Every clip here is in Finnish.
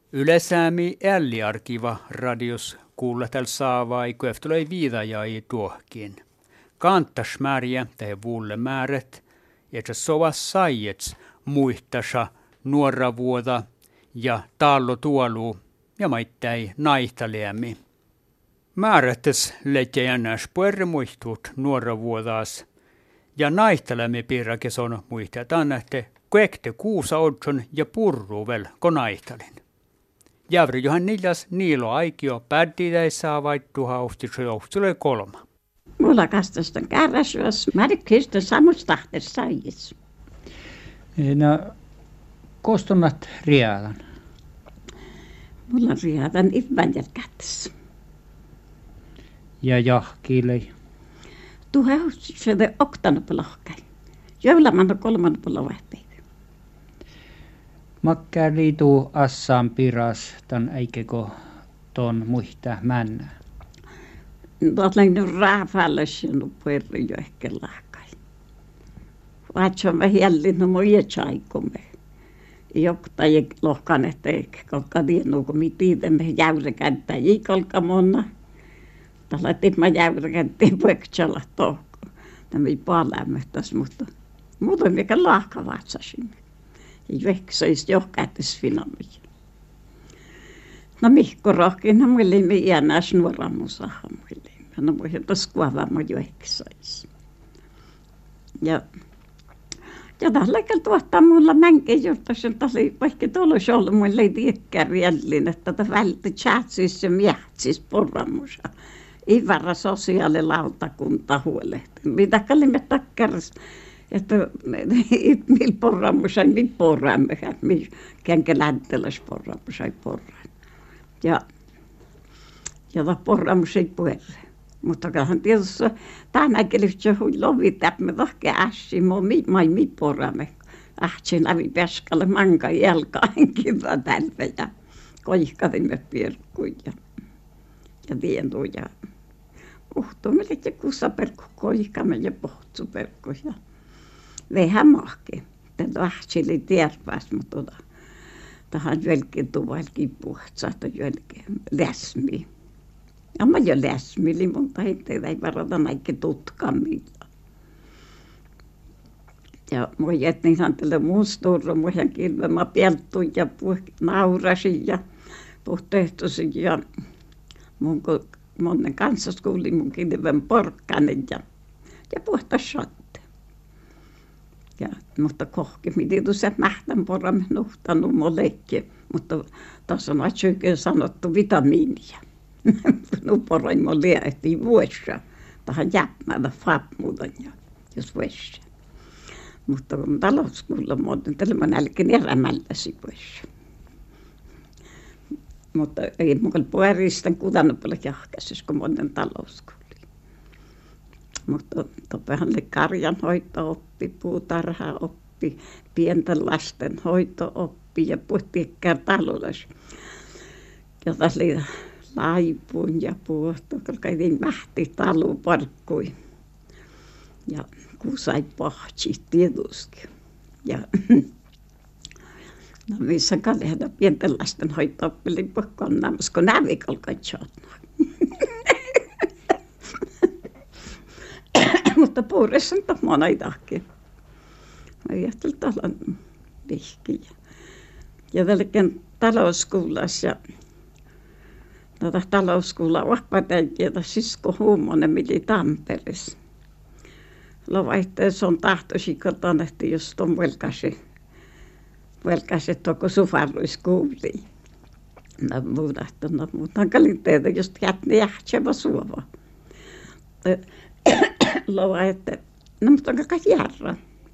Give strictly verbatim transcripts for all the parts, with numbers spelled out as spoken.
Ylesäämi älliarkiva radios kuuletel saavai, kun eftolei viidajai tuohkin. Kantas määriä tai vuulle määrät, että sovas saijets muistasa nuora vuoda ja tallo tuolu ja maittai naihtaleämi. Määrätes leitjänäs puerre muistut nuora vuodas ja naihtaleämi piirrakes on muistetaan, että kuekte kuusa odson ja purruvel konaihtalin. Jävri johan niljas niilo aikio pääddiidäi saa vaittu hausti se johtsulle kolma. Mulla kastaston kärräsyös, märkistä samustahter saijis. No, kostonat riadan? Mulla riadan itvan jälkättäs. Ja jahkiilei? Tuhaus se oktana pelohkai. Joulamanna kolmanna pelohkai. Makkää liituu assaan piras, tämän eikeko ton muista männä? Tuollain nyt raafalle sinun puerri jo ehkä lahkai. Vaatsomme hiellin no muja tsaikumme. Jokta ja lohkan, että eikä kolka tiennu, kun me tiedämme jäyräkäntää jikolka monna. Tällä tiedämme jäyräkäntään pueksalla tohko. Tämä ei paalämmähtäisi, mutta muuten mikä lahka vaatsaisimme. Ja juoksaisi johkäyttäisi finamia. No mihko rohkin, no muille me iänäis nuoramusahan muille. No muille tuossa kuvaama juoksaisi. Ja ja tällä kertaa tuottaa mulla mänkin juurtaisen tali, vaikka tuolla ollut muille ei tiedäkään riellin, että tätä välttä chatsis ja miähtsis porramusa. Ei varra sosiaalilautakunta huolehti. Mitä kallimme takkaras, että millä porramusa, millä porraamme, millä känkä läntteläs porramusa ei porraan. Ja, ja tämä porraamus ei puherre. Mutta kyllähän tietysti tänäkin lyhtsä hui lovit, että me tohke ässi, mai mi porraamme. Ähtsin läpi peskalle manka jalkaankin tältä ja koihkatimme pirkkuja ja, ja tientuja. Puhtuimme ja kussaperkku koihkamme ja pohtsuperkku ja vähän mahke. Tätä ähtsili tierpääs, mutta tähän jälkeen tuvalkin puhtsaa, että jälkeen läsmiä. Ja mä jo läsmili, mutta ei varata näikin tutkamilla. Ja mä jätin hänelle mustuurro, mä hän kilve, mä peltuin ja naurasin ja puhtehtosin ja mun monen kanssa kuulin mun kilven porkkanen ja, ja puhtas sotte. Ja, mutta kohki, miten tuossa mähtän porramme nuhtanut molekki, mutta tässä on oikein sanottu vitamiinia. Nu porroin mä liähtiin vuosia. Tähän jäpmällä fapmuudan ja jos vuosia. Mutta kun talouskuulla muuten, tällä mä nälkin erämälläsi vuosia. Mutta ei mukaan puolista kutannut paljon jahkaisessa, kun muuten talouskuuli. Mutta topehan oli karjanhoito oppi, puutarha oppi, pienten lasten hoito oppi ja puhtiikkään taloudessa. Ja tässä oli laipuun ja puhto, koska ei mähti taluun parkkui. Ja kusai pahti tietysti. Ja no missä kalehda pienten lasten hoito-oppili puhkonnaan, koska nävikolkaan tjotna. Mutta puuressa on tohmoa näitäkin. Mä ajattelin talon vihkiä. Ja tälläkin talouskuulassa ja Tätä talouskuulla vahvatäikiä, sisko Huumonen, mili Tampereessa. Lovaihteessa on tahtoisikoltaan, että jos on velkasi, velkasi, että onko sufarruis kuuli. No muuta, että no muuta kaliteita, jos jätni jähtsevä suova. Lovaitte, no mutta onko kai järra?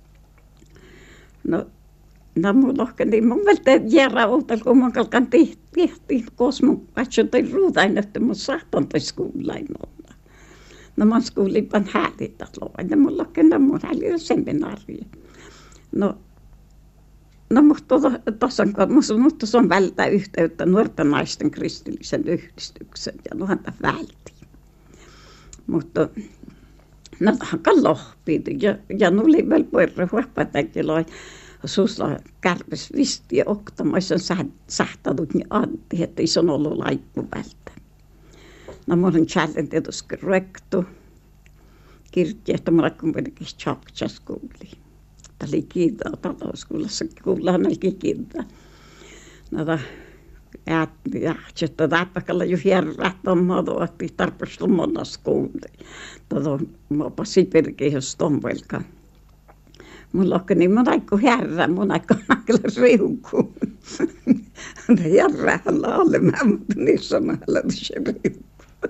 No, no mulla on niin mun välttä järra uutta, kun mun kalkan tehtiin. Tehtiin, koska mun katsoin ruutain, että mun sahtantais kuullain olla. No mä kuulin vaan häälitä lovan ja mulla on mun häälitä seminaaria. No, no mutta tuossa on, mutta se on välttää yhteyttä nuorten naisten kristillisen yhdistyksen ja nuhanta vältiin. Mutta no tähän lohpiin ja, ja nuli vielä puerre huoppatakin loi. Susla kärpäs visti ja oktamaisen sähtänyt niin antti, että ei se on ollut laikku välttä. No mun on tjällen tietysti rektu. Kirkki, että mulla kuitenkin tjoktjas kuuli. Tämä oli kiintä talouskuulassa, kuullahan olikin kiintä. No ta äätti, että täppäkällä jo hierrät on madoatti, tarpeeksi monnas kuuli. Tätä mä pasi pirkiin, jos tomvelkaan. Mulla on niin mun aikku herra, mun aikku nakla riukuun. Herrähän alle, mä mutta niissä on näillä se riukuun.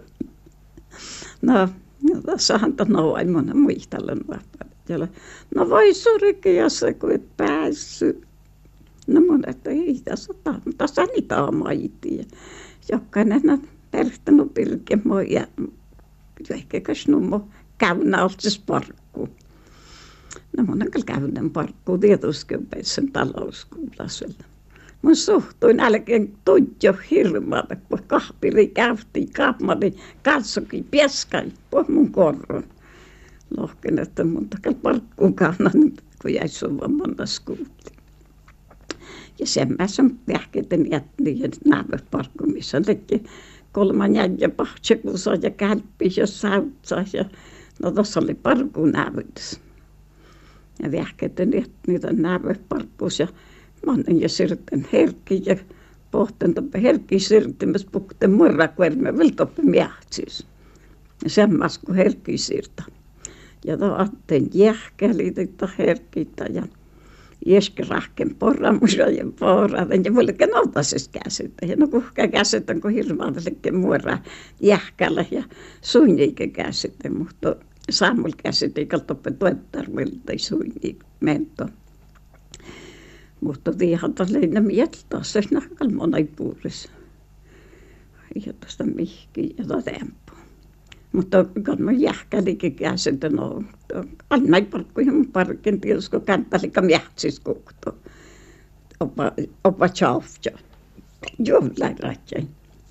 No, tässähän on noin mun muistellen vaatteella. No voi surikin, jos se kun et päässyt. No mun, että ei tässä ole, tässä on niitä omaitia. Jokainen on perhtänyt pilkemoa ja ehkä snummo käynä oltsis parkkuun. No mun on kyllä käyneen parkkuun tietosköpeissä talouskuulassa. Mun suhtuin älkeen tuntio hirmaata, kun kahpili käytiin, kaapmani, katsokin, pieskai, puh mun korron. Lohken, että mun takal parkkuun kauna, kun jäi suva monta skuutiin. Ja sen mä sen pähkeiden jättiin ja näyvät parkkuun, missä teki kolman jäljä pahtsekusa ja kälppis ja säytsas. Ja no tossa oli parkkuun näyvitys. Ja vähkeiden jättiin niitä näyvät parkkuus ja monen ja sirten herkki ja pohten toppe herkki sirtimässä puhten morra kuerme vil toppe miahtsis. Ja semmas kun herkki sirta. Ja to atteen jähkäli tätä herkkitä ja jeske rahken porramusa ja porraten ja muillekin noutasis käsitä. Ja no kuhka käsitä kun hirmaatillekin muora jähkällä ja suinniikin käsitä, mutta Samuel käsitä eikä toppe tuettarvilta suinniik mento. Mutta tiihan taas leina mieltä, se nähdään monai puolissa. Ja tuosta mihkiin ja tuota tempua. Mutta kun mä jähkälikin käsitä, no aina ei parkkuja mun parkin tietysti, kun känttälikka miähtsis kuhto. Oppa, oppa tjaufja. Joo, läirätjäin.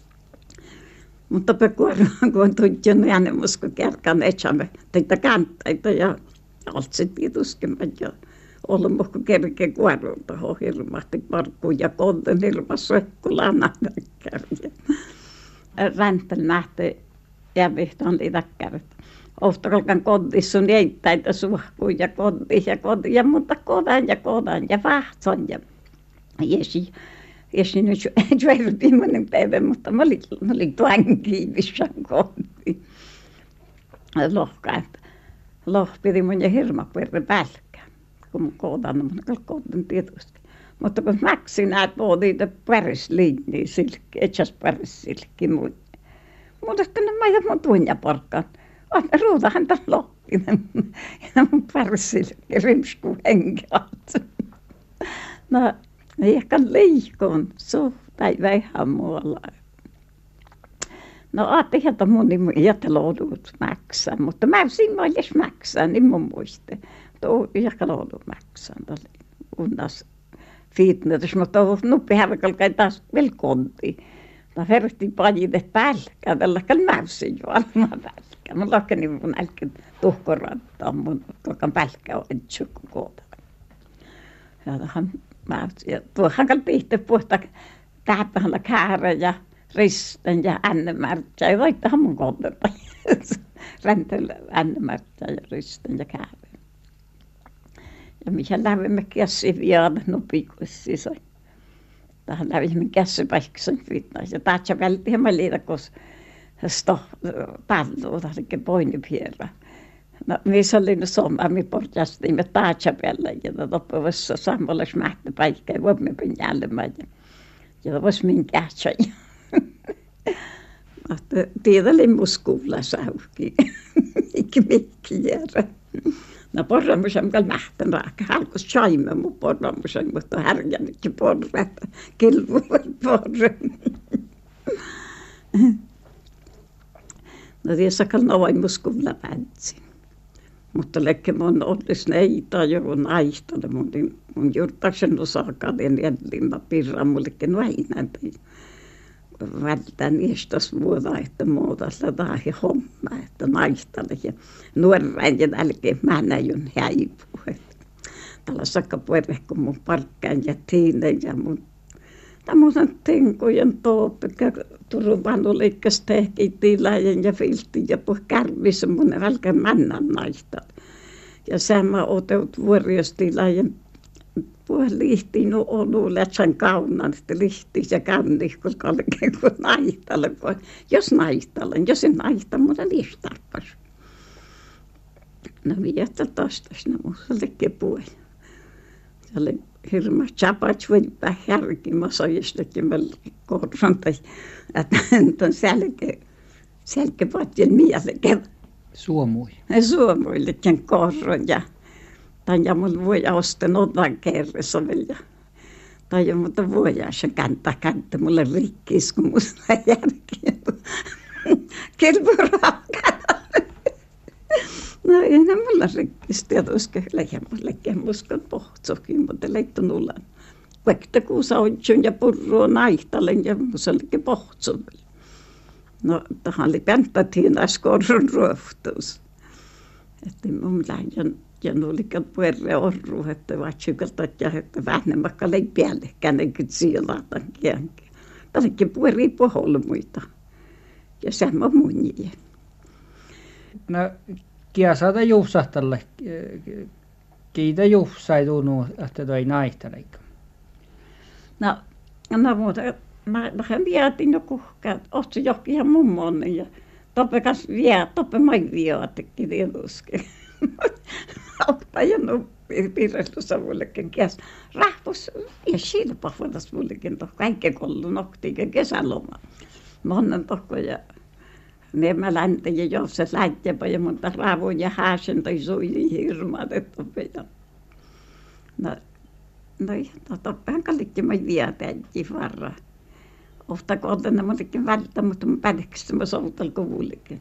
Mutta pekuaraan, kun on tuntunut äänemus, kun kärkään etsämme teitä känttäitä ja altsi tietysti ja ollut muhko kerkeä kuorulta, ho hirmahti parkkuun ja konten hirmas suekkulaan näkkäriä. Räntel nähti jävihtaan liitäkkärit. Ohtakalkan kontissa on jäittäitä suhkuun ja kontiin ja kontiin ja mutta kodan ja kodan ja vahtson ja jesi. Jesi nyt juertiin monen päivän, mutta mä olin, mä olin tuon kiivissään kontiin. Lohkaat. Lohpidi mun ja hirmakuerre pälkään. Kun mun kootan, mun kootan tietysti. Mutta kun mäksin näet puhutiin, että pärisliiniä silkki, etsäs pärissilkki mun. Mutta sitten mä jäin mun tuinja porkkaan. Aina ruutahan tämän loppinen. Ja mun pärissilkki rimskuu henkelat. No, ehkä liikoon suhtai vähän muualla. No ajattelin, että mun nimi jäteloudut mäksää, mutta mä siinä mä edes mäksää, niin mun muiste. Tuo ehkä loudut mäksää, unnas fitness, mutta nuppi härkälkä taas vielä konti. Mä vertiin pajitet pälkää, tälläkään mäysin jo alma pälkää. Mä lakeni mun älkeen tuhkorattaa mun, kokan pälkää on etsukku koota. Ja tähän mäysin, ja tuohan kalpiihte puhta tähpähällä käärä ja risten ja ännemärtsä, ja voittahan mun kontetta. Räntöllä ännemärtsä ja risten ja käärä. Ja mihin lähdimme käsi viada nupikuissi sai. Tähän lähdimme käsi paikkasen fitness. Ja taatsa välttihän mä liitä, kun sto palloa, tähänkin poinipierä. No, missä oli ne sommi portastimme taatsa päällä, ja toppuvassa samalla smähtä paikkaa, ja voimme pinjäälemään. Ja vois min kätsä. Mutta tiedälin muskuulla sauhki. Ikki mikki jäädä. No porramusen kal mähtän raaka. Halkus saimme mun porramusen, mutta härjännytkin porrat. Kilvuvat porran. No tiesä kal noin muskuulla päätsi. Mutta lekke mun ollis neitä jo naistale. Mun, mun juurtaksen osakaan en jällin mä pirran mullekin väinääntä. Välttää niistas vuoda, että muutalla tahi homma, että naistalle ja nuorrain ja jälkeen mä näin häipuu. nahtalla sakka puerre, kun mun parkkaan ja tiinen ja mun tämmöisen tenkojen tooppikä Turun vanhuliikkeessa tehtiin tilajen ja filtin ja puh kärvissä mun välkä mennä naista. Ja sama oteut vuoriostilajen puh lihtiin no olu lätsän kaunan, että lihtiin ja kanni, kun kalkeen kun naistalle. Jos naistalle, jos en naista, mutta lihtappas. No viettä tostas, no musallekin puhe. Se oli hirma chapats voi härkimassa jostakin meillä korson tai että on selkeä selkäpatjen mieleen. Suomui. Suomuillekin korron ja tai ja mulla voi ostaa otan kerrassa vielä. Tai jo mutta voi se kanttaa kanttaa mulle rikkis kun musta järkiä. Kilpuraakaan. No ei ne mulla rikkis tietysti lähden mullekin muskon pohtsokin, mutta leitto nullan. Vaikka kun sautsun ja purrua naihtalen ja musallekin pohtsun. No tähän oli pänttätiin äskorron ruohtuus. Että mun lähdin ja nulikan puerre orru, että vaatsukalta ja että vähän vaikka lei päällekään, eikä sielatan kiänkin. Tällekin puerii poholmuita ja sama munjia. No, kiasata juhsahtalle. Kiitä juhsai tunnu, että toi naihtaleikka. No, no muuta, mä lähden vietin jo kuhkaan, ohtsu johonkin ihan mummon ja toppe kas vie, toppe mai vieatikin tietysti. Auttajan piirrestussa mullekin kias. Rahpus ja silpa vuotas mullekin tohko. Kaikki kollu noktiin kesäloma. Monnen tohko ja ne mä läntin ja jossa lähtjäpä ja monta raavun ja hääsen tai suihin hirmaat, että ja no, no ja toppehan kallikki mä vietäänkin varraa. Ofta kootana mullekin välttä, mutta mä pädekstä mä soutal kuvullekin.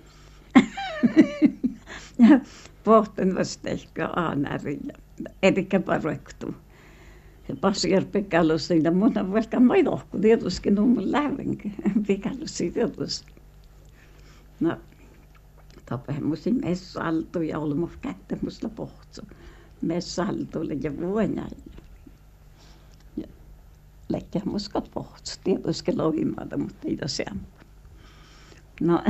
Ja pohtin vasta ehkä aanärin ja erikä parrektu. Ja passi pikallus siitä, mutta vaikka mä lohku tietysti nummun lähdenkin. Pikallus siitä tietysti. No, topehän musin messaltu ja olmus kättä musta pohtsu. Messaltuille ja vuonjaille. Ja lekkää muskat pohtsu. Tietysti lohimaata, mutta ei tosiaan. No,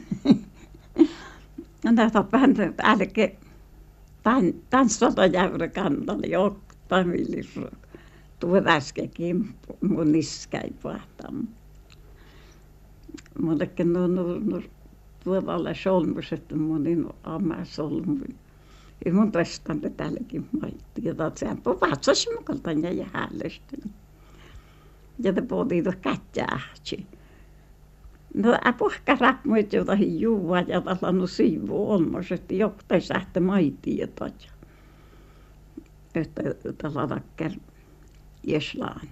no topehän älke tanssata jäyrä kantalle jokta millisruoka. Tuo äskekin mun niskäi pahtamaan. Mullekin on ollut tuolla solmus, että mun niin oma solmu. Ja mun testante täälläkin maitti. Ja taat sehän vatsas mukalta ja jäällöstä. Ja te pohtii tuossa kättäähtsi. No äpuhka rapmuit jotain juua ja tällainen siivu olmos, että joktai sähtä maitiin jotain. Että tällä takkar jeslaan.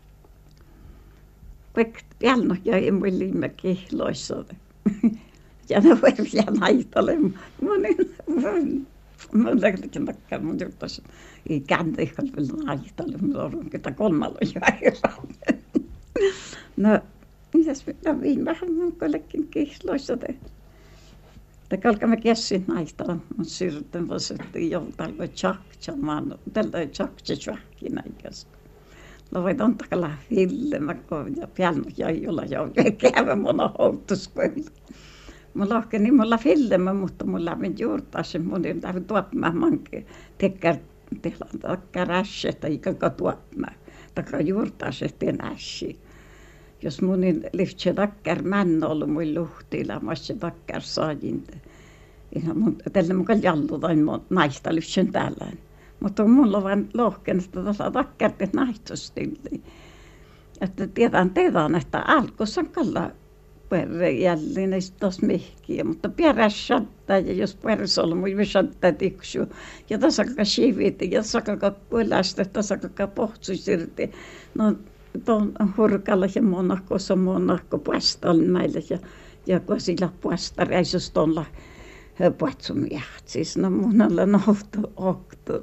Vaikka piano jäi mun liimme kihloissa. Ja ne verja naitalle. Mun mun lähtikin takkar mun juttas. Ei käntä ihan vielä naitalle. Mun on ketä kolmalla jäiraan. No, mitäs minä viimehän mun kollekin kihloissa te. Te kalkamme kessin naitalla. Mun syrten vasettiin joltain voi tjaktsamaan. Tältä tjaktsa tjahkin aikas. No voit on takalla filmä, ja piano jäi olla jo käydä mun houttuskoilla. Mulla ohkeni mulla filmä, mutta mulla on juurtaa se mun ei tarvitse tuopmaa manke. Tekkär tehlaan takkar ässät, eikä tuopmaa. Takkar juurtaa se teen ässi. Jos mun liftse takkar män ollut mun luhtilla, mä se takkar saajin. Tällä mukaan jallutain naista lyhtsön täällä. Mutta mulla on vain lohken, että tuossa takkartet naihtustilli. Että tiedän teidän, että alkussa kalla perre jälleen ei tuossa mihkiä. Mutta perässä sattaa ja jos perässä on, mun sattaa tiksu. Ja tässä kakka shiviti ja tässä kakka kuilästä, tässä kakka pohtsusirti. No tuon hurkalla ja monakkossa monakko puestalin meille. Ja, ja kun sillä puesta reisus tuolla puetsumiehat. Siis no mun alla nouhtu oktu.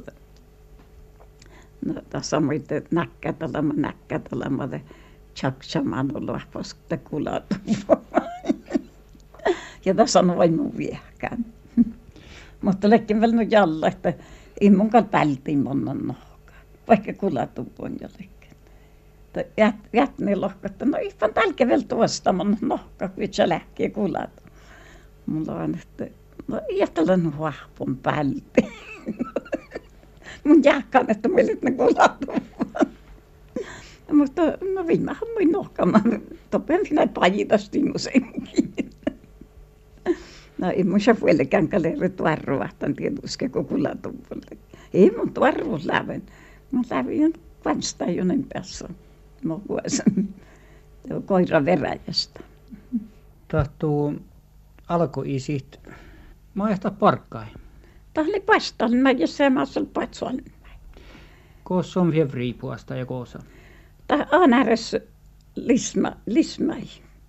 No tässä muuten näkkätälämä, näkkätälämä, tjaksamaan on lahvasta kulatu. Ja tässä on vain mun viehkään. Mutta lekin vielä no jalla, että ei mun kanssa pältiin monen nohkaa, vaikka kulatu on jollekin. Jät, jät ne lohkat, no ihan tälkevel tuosta monen nohkaa, kun se lähkee kulatu. Mulla on, että no jätälän vahpon pälti. Mun jääkään, että meillä ne kulatu. Mutta no viimehän muin nohkaamaan, toppen minä pajitasti museinkin. No ei mun se vuollekään kaleeri tuarruahtan tietysti koko latupuolelle. Ei mun tuarruus läven. Mä lävin vanstajunen päässä. Mä vuosin koira veräjästä. Tahtuu alkoisit. Mä ajattaa parkkai. Tämä oli vastaan, mä ja se mä olen patsuan. Koossa on vielä riipuasta ja koossa. Tämä on ääres lismä, lismäi.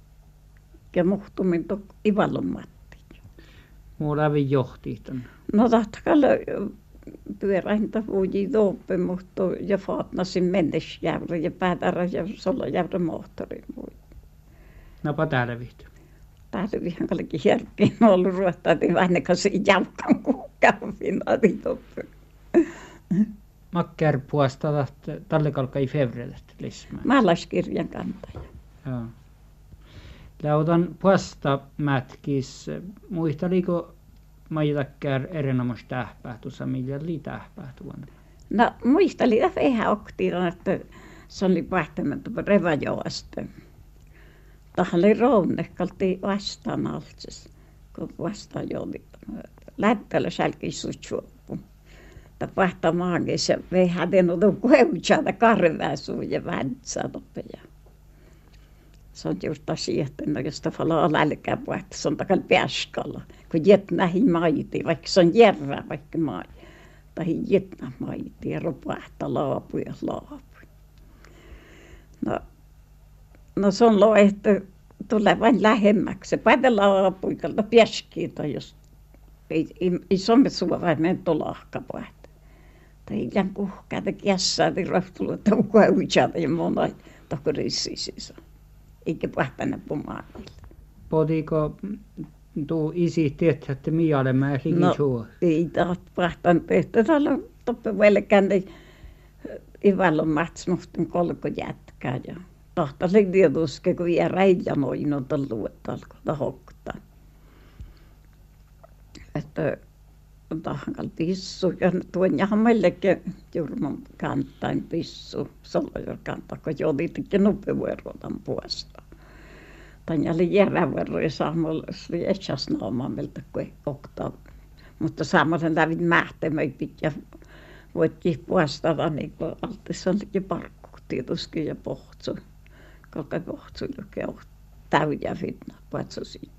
Ja muhtumin tuon Ivallon Matti. Muu lävi johti tämän. No tahtakalla pyöräintä vuoji tuoppe, mutta ja faatnasin mennesjävrä ja päätärä ja solojävrä moottori. Napa täällä vihty. Täällä vihan kaikki järkeen ollut ruottaatiin ainakaan se jäukkaan kuukkaavin aditoppe. Makkär puolesta tälle kalka i fevrelet lismää. Maalaiskirjan kantaja. Joo. Lautan puolesta mätkis. Muistaliko maitakkär erinomaisesti tähpää tuossa millä oli tähpää tuonne? No muistelin, että vähän oktiin, että se oli pähtämättä Revajoasta. Tähän oli rounekkaltiin vastaan altsis, kun vastaan joli. Lättällä sälki sujuoppu. Tämä pähtää maagissa vähän denudun kueutsaada karväsuun ja väntsää nopea. Se on just asia, että jos tämä on lälkää pähtää, se on takalla pääskalla. Kun jet näihin maiti, vaikka se on järrää vaikka mai. Tai jetnä maiti ja rupähtää laapuja laapuja. No, no se on lo, että tulee vain lähemmäksi. Se päätellä laapuikalta pääskiitä, jos ei, ei, ei somme sua vain mennä lahkapuhta. Tai illan kuhkaata kässää, tai rohtulua taukua uitsata ja mona tohkorissiisissä. Eikä pähtänä pumaanilla. Podiko tuu isi tietää, että mialle mä likin No suu? ei taas pähtän tehty. Täällä on toppe velkään, niin Ivallon Mats muhtin kolko jätkää. Ja tahtaisi tietysti, kun vielä räijä noin on tullut, että alkoi hoktaa. Että tahankal pissu. Ja tuon jahan meillekin Jurman kantain pissu. Solojon kantaa, kun joudittiin nupevuorotan puolesta. Tänne oli järjävuoro ja saamalla oli etsas naamaan meiltä kuin oktaa. Mutta saamalla lävin mähtemöi pitää voittiin puolestaan, niin kuin altissa olikin parkku tietysti ja pohtsu. Kalka pohtsu, joka on täyjä fitna, puolesta siitä.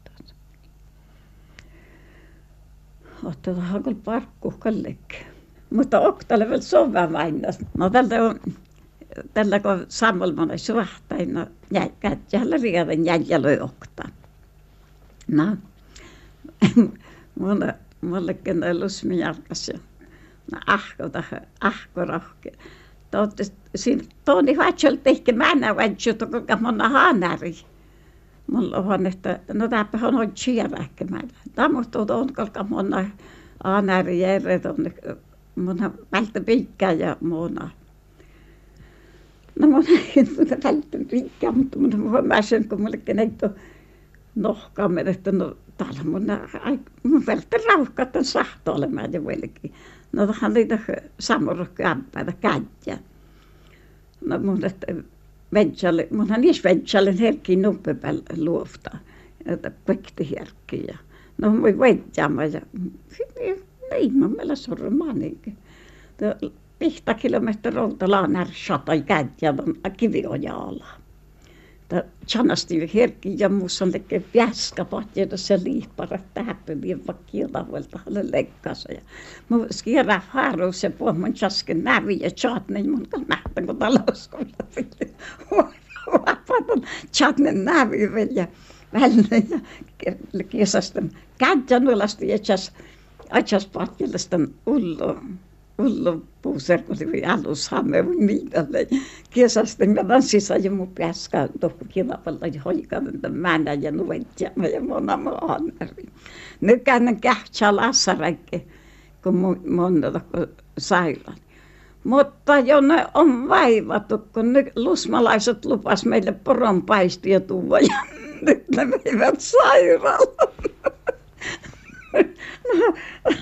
Otetaan kyllä parkku kallekin. Mutta oktalle vielä sovaa aina. No tältä on, tällä kun sammalmana suhtaina, kätjällä riidan jäljellä oktaa. No, mulla, mullekin on lusmi jalkas ja no ahkota, ahko rohke. Siinä tuoni vaatsiolla tehkä mänä vaatsioita, kuinka monna haanari. Mulla on, että no täpä on oikein siirrähkemään. Tammuhtuu tuon, kuinka monna haanari järjet on, monna välttä pitkään ja monna. No monna ei välttä pitkään, mutta monna mä sen, kun mullekin ei tuo nohkaamme, että no täällä monna, mun välttä rauhkaa tämän sahto olemaan jo vieläkin. No tähän niitä samurukki ämpäitä kädjä. No mun, että Ventsalle, munhan niissä Ventsallen herkkiin nuppepäällä luoftaa, että pekti herkkiä. No mun ventjaamme ja niin, mä meillä surmaa niinkin. Pihta kilometri rolta laanar satai kädjä kiviojalla. Tjanasti herkkiä ja muussa on tekee piäskapat, joita se liihparat tähpöviin vakkiota vuolta halle lekkassa. Mun skierää haaruus ja puhun mun chasken nävi ja chatnen mun kan nähtä, kun talouskulla sille. Huopaton chatnen nävi vielä ja välinen ja kiesastan kädjän ulasti ja chas ajaspatjelastan ullo. Ullo puuserkuli alushamme niitälle. Kiesastin mä tanssissa ja mun pääskä tohku kilapalta ja hoikaan mänä ja nuvetjama ja mona maanari. Nyt käännän kähtsää lassaräkki, kun mun sairaan. Mutta jo ne on vaivattu, kun ne lusmalaiset lupas meille poronpaistia tuoda ja nyt ne veivät sairaalaan. No,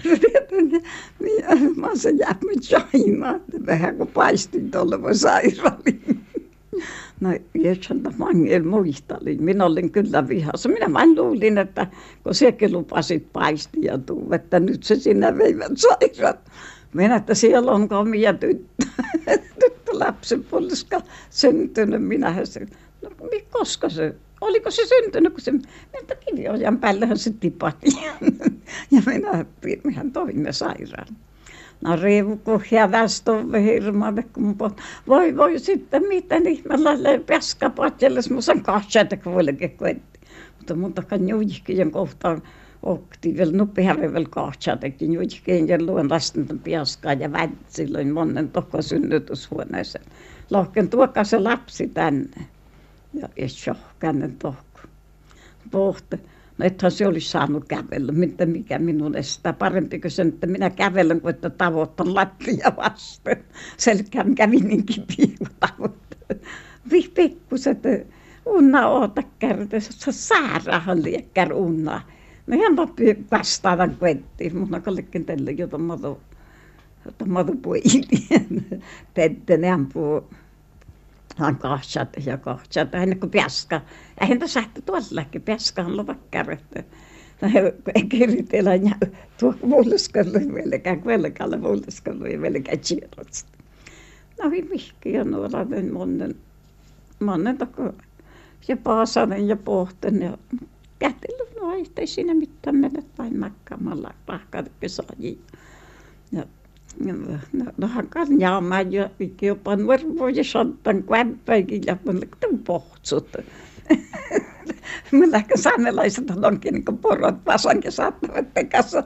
niin, mä se jäämme China, vähän kun paistin tuolla sairaaliin. No, yhdeksäntä mangel muistelin. Minä olin kyllä vihassa. Minä vain luulin, että kun sekin lupasit paistia tuu, että nyt se sinä veivät sairaan. Minä, että siellä on komia tyttö, tyttö lapsen puoliska syntynyt. Minähän se, no koska se, oliko se syntynyt, kun se, että kiviojan päällähän se tipahti. Ja minä, mehän toimme sairaan. No riivuku hävästä hirmalle, kun voi voi sitten miten ihmeellä peskapaatjeles musan kahtsata kuitenkin kuitenkin. Mutta mun takan juikkien kohtaan okti vielä nuppiharri vielä kahtsatakin juikkien ja luon lasten piaskaa ja väit silloin monen tokko synnytyshuoneeseen. Lohken tuokaa se lapsi tänne. Ja ei shohkainen tokko. Pohti. No ethän se olisi saanut kävellä, mitä mikä minun estää. Parempi kuin sen, että minä kävelen, kuin että tavoittan lattia vasten. Selkään kävi niin kipiä, kun tavoittan. Pikkuset, unna oota kärtes, se sairaahan liekkär unna. No ihan loppi vastaavan kuettiin, mun on kallikin tälle, jota madu, jota madu puilien. Tette ampuu. Han kahtsat ja kahtsat, ennen kuin piaska. Eihän tässä sähti tuollakin, piaska on lovakkärjettä. Ei kiritellä ja tuo vuoleskallu vieläkään, kuelkalle vuoleskallu ja vieläkään chierosta. No vihki ja nuolainen monen, monen toko. Ja paasanen ja pohten ja kätillyt, no ei siinä mitään mennä vain makkaamalla rahkaatekin saajia. Ja no, nohan kanjaamaan ja jopa nuorvoja sottan kvämpäikin ja tuon pohtsut. Mä lähkö saamelaiset onkin niin kuin porot vasankin saattavat kanssa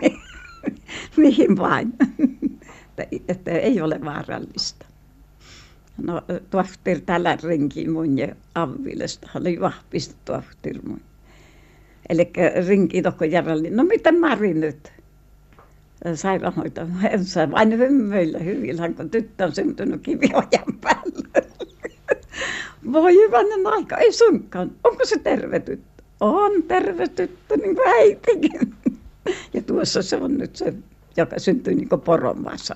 mihin vain. että, että ei ole vaarallista. No tuohtir tällä rinkiin mun ja avvilesta oli vahvista tuohtir mun. Eli rinki tokko järjellä, no miten Mari nyt? Sairaanhoito, se vain hymyillä hyvillä, kun tyttö on syntynyt kiviojan päällä. Voi hyvänen aika, ei sunkaan. Onko se terve tyttö? On terve tyttö, niin kuin äitikin. Ja tuossa se on nyt se, joka syntyi niin kuin poronvasa.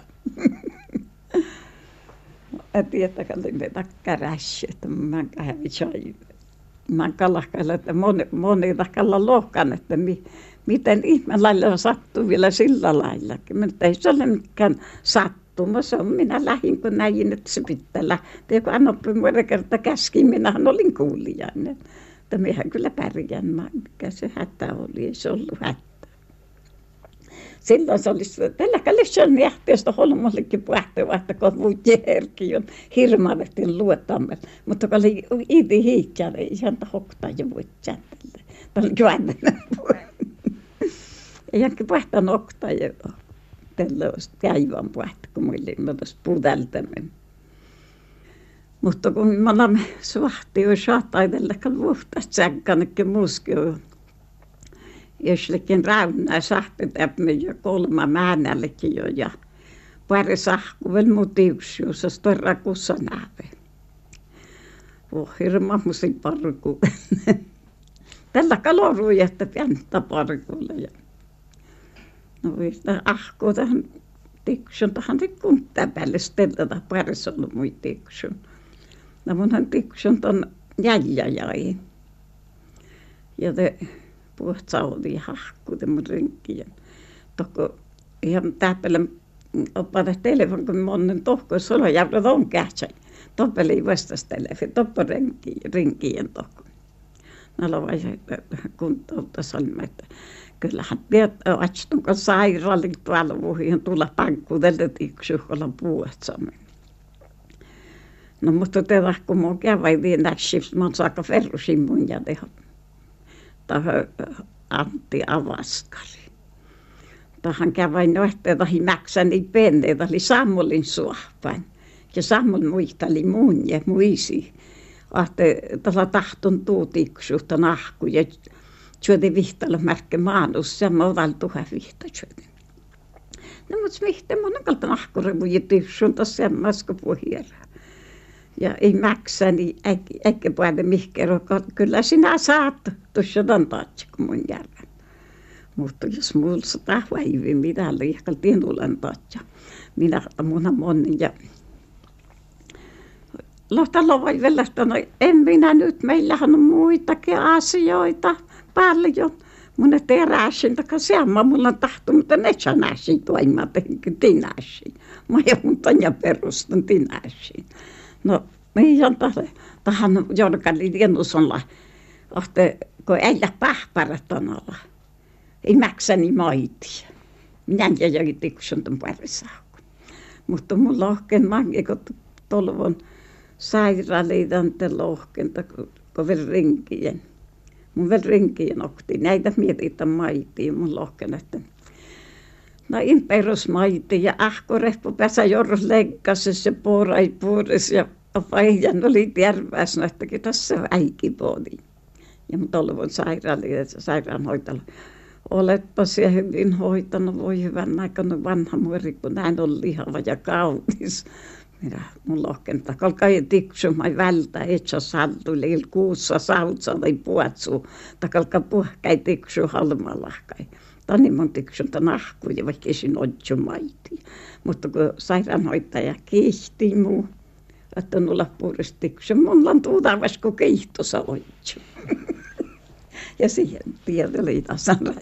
En tiedä, että niitä käräsi, että mä kävin chai. Mä kalahkailla, että moni, moni takalla lohkan, että mi, miten ihmelailla sattuu vielä sillä laillakin. Mutta ei se ole mikään sattuma, se on minä lähdin, kun näin, että se pitää lähteä. Kun Anoppi muiden kerta käski, minähän olin kuulijainen. Että minähän kyllä pärjään, mikä se hätä oli, ei se ollut hätä. Silloin se olisi, tällä kallisessa on jähteestä holmallekin puhtua, että kun muuttiin herkki on hirmaavasti luotamme. Mutta kun oli iti hiikkään, ei ihan hoktaa ja muuttaa tälle. Tämä oli juoninen puhe. Ei hankin puhtaan oktaa ja tälle olisi käivän puhta, kun muille me olisi puhuteltamme. Mutta kun me olemme suhti ja saataidella, kun vuhtaisi sänkkänekin muski joslekin raunaa sahtitämme ja kolma määnällekin jo ja pari sahku vielä mutiuksi, jossa storra kussa näve. Oh, hirma musin parku. Tällä kalorui, että pientä parkulle. Ja no viistä ahkuu tähän tiksun, tähän tikkuun täpälle stellata parissa ollut mui tiksun. No munhan tiksun ton jäljä jäi. Ja te puhut saudi hahku tämän rinkin. Tokko ihan täpälle oppada telefon, kun monen tohko sulla jävät on kähtsä. Toppeli vastas telefon, toppo rinkien tohko. No lavaisin kuntouta sanoa, että kyllähän tiedät, atstun kun sairaalin tuolla vuohiin tulla pankkuudelle tiksuhkolla puhuet samoin. No mutta tehdä, kun minun kävin viinäksissä, minä saakka ferrusin mun ja tehdä. Tähän Antti Avaskari. Tähän kävin nohteita himäksäni penneitä, oli Sammolin suohpäin. Ja Sammol muisteli mun ja muisi. Ahte tällä tahtun tuutiksuutta nahku ja syöti vihtalla märkä maanus ja mä otan tuhan vihta syötin. No mutta mihtä mun kalta nahkure vujitti suunta semmoista puheella. Ja ei maksa, niin eikä päätä mihkero. Kyllä sinä saat tuossa tantaatsi, kun mun järven. Mutta jos mulla sata päivää, mitä liikaltiin tulen taatsi. Minä munhan monin ja Lohtalo voi vielä sanoa, en minä nyt, meillähän on muitakin asioita paljon. Mun ei teräsin, takaa seamma mulla on tahto, mutta ne sanaisin toimaa tehdä tinäisiin. Mä joudun ja perustan tinäisiin. No, meidän tähän jorkali liennusolla, kun äijä pähpäret on olla. Ei maksa niin maitia. Minä en tiedä, että tikkusun ton parissa. Mutta mulla on oikein mange, kun tolvon sairaaliitan te lohkenta, kun vielä rinkien. Mun vielä rinkien okti. Näitä mietitään maitia mun lohken, että no in perusmaiti ja ahkorehpo pääsä jorros leikkasis ja puorai puoris ja vaihan oli järväs, että tässä äikipoodi. Ja mun tolvon sairaaliitan sairaanhoitalla. Oletpa siellä hyvin hoitanut, voi hyvän aikana vanha muori, kun näin on lihava ja kaunis. Minä mun lohkenta, kolka ei tiksu, mä vältä, et sä saltu, liil kuussa sautsa tai puatsu, ta kolka puhkai tiksu halmalahkai. Tani mun tiksun ta nahkuja, vaikka ei siinä otsu maiti. Mutta kun sairaanhoitaja kiihti muu, että nulla puolesta tiksu, mulla on tuutavas, kun kiihtosa otsu. Ja siihen tiedoli tasan.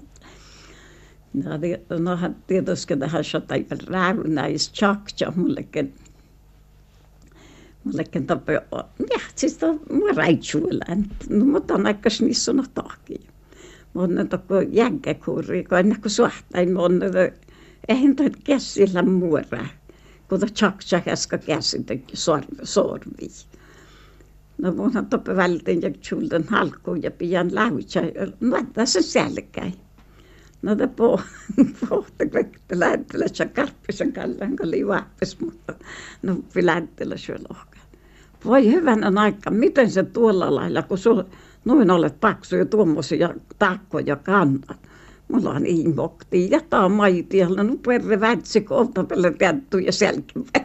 No hän tietysti tähän sotai räävynäis tjakja mullekin. Mullekin tapai, ja siis on mua räitsuilään. No mutta on aika snissuna takia. Mun on toko jänkkäkuuri, kun ennen kuin suhtain mun eihän toi käsillä muora. Kun tjakja käskä käsitäkin sorvi. No mun on toppe välten ja tjulten halkuun ja pian lävitsä. No tässä selkäin. No te pohtakvekta lähettelässä karppisen kallan, kun oli vahvis, mutta no lähettelässä lohkaan. Voi hyvänä aika, miten se tuolla lailla, kun sulla noin olet paksu ja tuommoisia takkoja kannat. Mulla on ihmoktiin ja taa maitialla, no perre vätsi, kun oltapelle täyttu ja selkäpäin.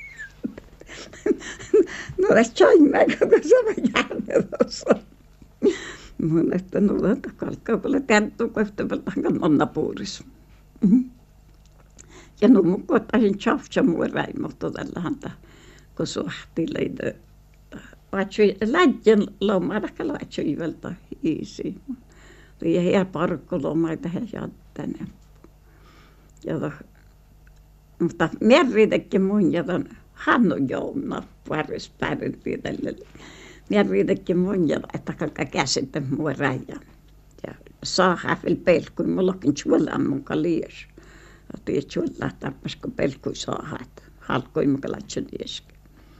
No ei tjaimme, kun se on jäänyt tuossa. Mun että nulla takalkaa paljon täyttuu, kun yhtävältä monna puuris. Ja no mun kohtaisin tjafja mua räimolta tällä häntä, kun suhti leitä. Vatsui lähtien lomaa, takaa vatsui iveltä hiisi. Ja hää parkkulomaita hää jättäne. Ja mutta merriitekin mun ja ton Hannu Jouna varis pärintiin tälle. Minä riitäkin mun ja että kaikka käsitte mua räjän. Ja saa häfil pelkui, mullakin tjuollaan mun kalies. Ja tii tjuollaan tarpas, kun pelkui saa että halkui mun kalatsen ieskä.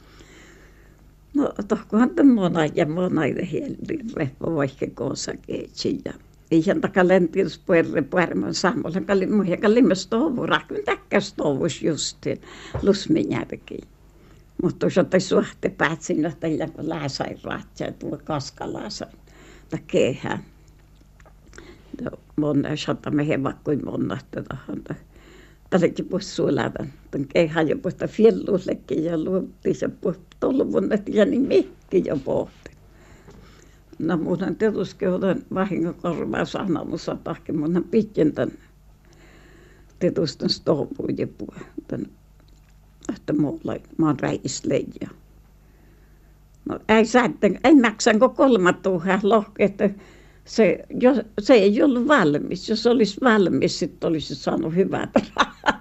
No tohkohan tämän mona ja mona ja hielin reppo vaikka koosa keitsi. Ja ihan takaa lentilus puerre puerman sammolla. Mun ja kallimme stovu, rakvin täkkä stovus justiin lusminjärkiin. Mutta jos otai suhte päätsin, että lääsain raatsia, tuo kaskalääsain, tai kehään. Monna, jos otamme hevakkuin monna, että tähän. Tällekin puhuisi suolaavan, tämän kehään jo puhuta fjellullekin ja luottiin se puhuta tolvunnet ja niin mihki jo pohti. No mun on tietysti otan vahingokorvaa sanomussa tahki, mun on pitkin tämän tietysti stovuun ja puhuta. Että mulla mä oon räisleijä. No ei säätten, en maksanko kolmatuuhan lohke, että se, jos, se ei ollut valmis. Jos olisi valmis, sitten olisi saanut hyvät rahat.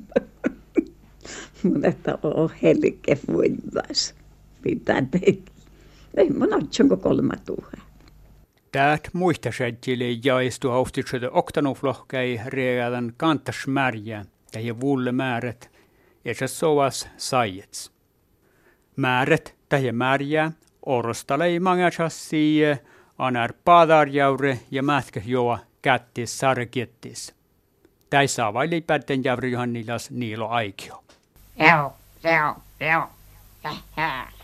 Mutta että on helke voimas. Mitä teki. Ei mun otsanko kolmatuuhan. Täät muistasetjille jaistu haustikset oktanuflohkei readan kantasmärjä ja vulle määrät. Ja se sovas saijets. Määret tähän märjää, orostalei mangasassi, anar padarjaure ja mätkä joa kättis sarkettis. Täi saa vain lipätten jävri Johannilas Niilo Aikio. Joo, joo, joo.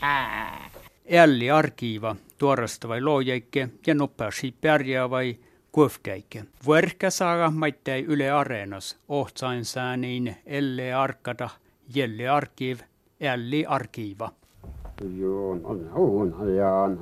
Älli arkiiva, tuorasta vai loojeikke ja nopeasti pärjää vai kuofkäikke. Vuorka saaga maittei Yle Areenas, ohtsain sääniin elle arkada, jelle arkiv, älli arkiiva. Joo, on, on, on,